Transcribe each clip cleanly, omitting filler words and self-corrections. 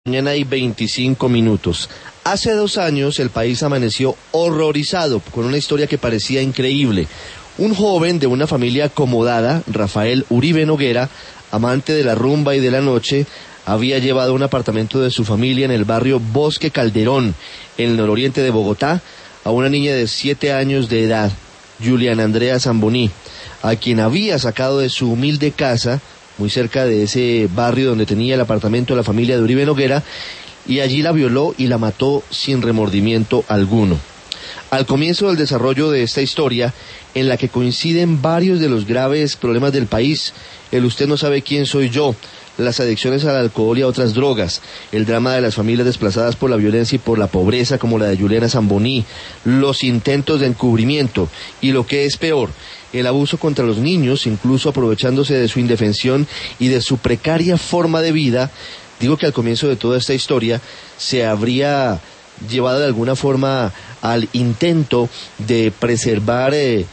Mañana hay 25 minutos. Hace 2 años el país amaneció horrorizado con una historia que parecía increíble. Un joven de una familia acomodada, Rafael Uribe Noguera, amante de la rumba y de la noche, había llevado a un apartamento de su familia en el barrio Bosque Calderón, en el nororiente de Bogotá, a una niña de 7 años de edad, Juliana Andrea Zamboní, a quien había sacado de su humilde casa, muy cerca de ese barrio donde tenía el apartamento de la familia de Uribe Noguera, y allí la violó y la mató sin remordimiento alguno. Al comienzo del desarrollo de esta historia, en la que coinciden varios de los graves problemas del país, el usted no sabe quién soy yo, las adicciones al alcohol y a otras drogas, el drama de las familias desplazadas por la violencia y por la pobreza como la de Juliana Zamboní, los intentos de encubrimiento y lo que es peor, el abuso contra los niños, incluso aprovechándose de su indefensión y de su precaria forma de vida. Digo que al comienzo de toda esta historia se habría llevado de alguna forma al intento de preservar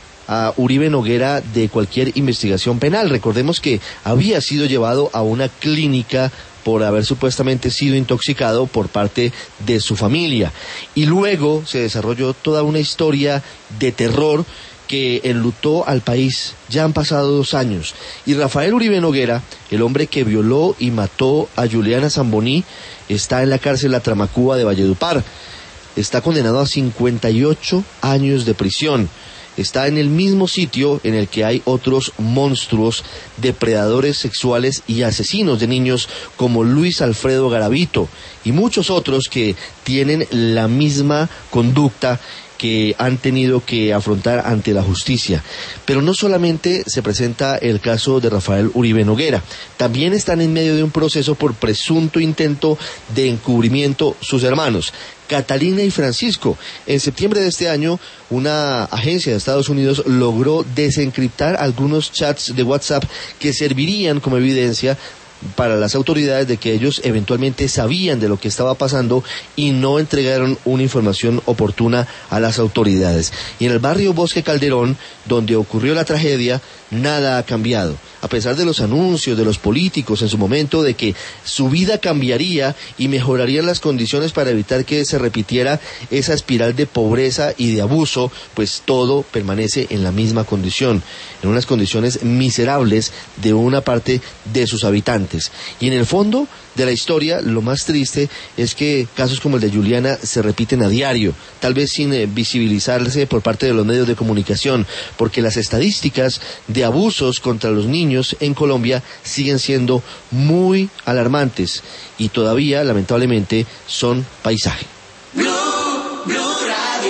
a Uribe Noguera de cualquier investigación penal. Recordemos que había sido llevado a una clínica por haber supuestamente sido intoxicado por parte de su familia. Y luego se desarrolló toda una historia de terror que enlutó al país. Ya han pasado 2 años y Rafael Uribe Noguera, el hombre que violó y mató a Juliana Zamboní, está en la cárcel La Tramacúa de Valledupar. Está condenado a 58 años de prisión. Está en el mismo sitio en el que hay otros monstruos, depredadores sexuales y asesinos de niños como Luis Alfredo Garavito y muchos otros que tienen la misma conducta que han tenido que afrontar ante la justicia. Pero no solamente se presenta el caso de Rafael Uribe Noguera, también están en medio de un proceso por presunto intento de encubrimiento sus hermanos, Catalina y Francisco. En septiembre de este año, una agencia de Estados Unidos logró desencriptar algunos chats de WhatsApp que servirían como evidencia para las autoridades de que ellos eventualmente sabían de lo que estaba pasando y no entregaron una información oportuna a las autoridades. Y en el barrio Bosque Calderón, donde ocurrió la tragedia, nada ha cambiado. A pesar de los anuncios de los políticos en su momento de que su vida cambiaría y mejorarían las condiciones para evitar que se repitiera esa espiral de pobreza y de abuso, pues todo permanece en la misma condición, en unas condiciones miserables de una parte de sus habitantes. Y en el fondo de la historia, lo más triste es que casos como el de Juliana se repiten a diario, tal vez sin visibilizarse por parte de los medios de comunicación, porque las estadísticas de abusos contra los niños en Colombia siguen siendo muy alarmantes y todavía, lamentablemente, son paisaje.